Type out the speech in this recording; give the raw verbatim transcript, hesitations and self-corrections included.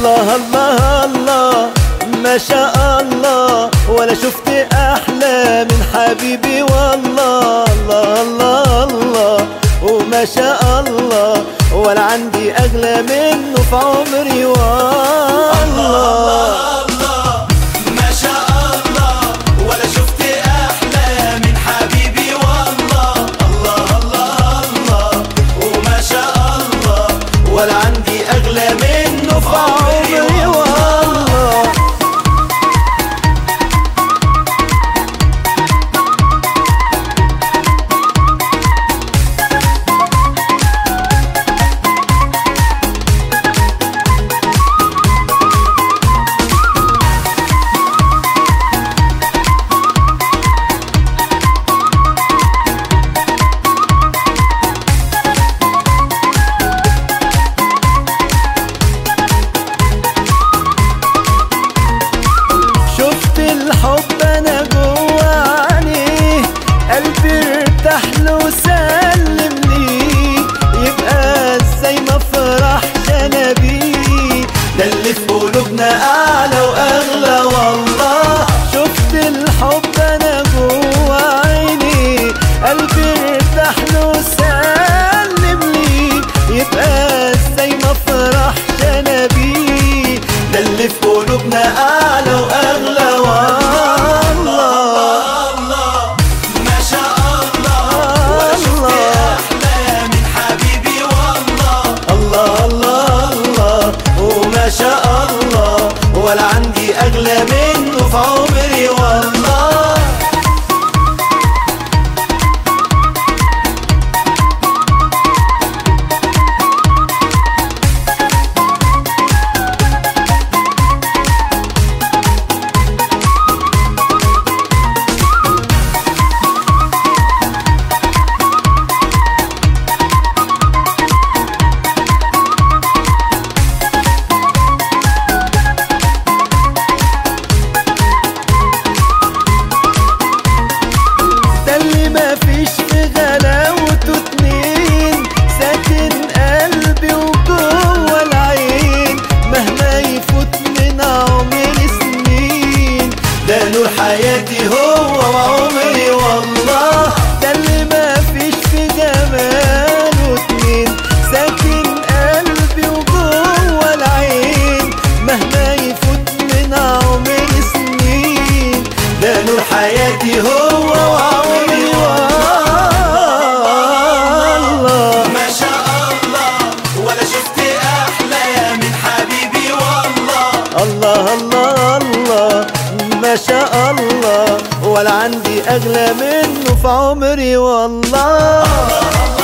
الله الله الله ما شاء الله، ولا شفت أحلى من حبيبي والله. الله الله الله وما شاء الله، ولا عندي أغلى منه في عمري والله. الله الله ما شاء الله، ولا شفت أحلى من حبيبي والله. الله الله الله وما شاء الله، ولا عندي أغلى منه في عمري والله. الحب انا جوا عينيه، قلبي ارتاح له وسلم ليه، يبقى ازاي ما افرحش انا بيه، ده اللي في قلوبنا اعلى واغلى والله. شفت الحب انا جوا عينيه، قلبي ارتاح له وسلم ليه، يبقى ازاي ما افرحش انا بيه، ده اللي في قلوبنا اعلى واغلى والله. ما شاء الله، ولا عندي أغلى منه في عمري والله. مفيش في غلاوته اتنين، ساكن قلبي وجوه العين، مهما يفوت من عمري سنين، ده نور حياتي هو وعمري والله. ده اللي مفيش في جماله اتنين، ساكن قلبي وجوه العين، مهما يفوت من عمري سنين، ده نور حياتي هو وعمري والله. الله الله الله ما شاء الله، ولا عندي أغلى منه في عمري والله.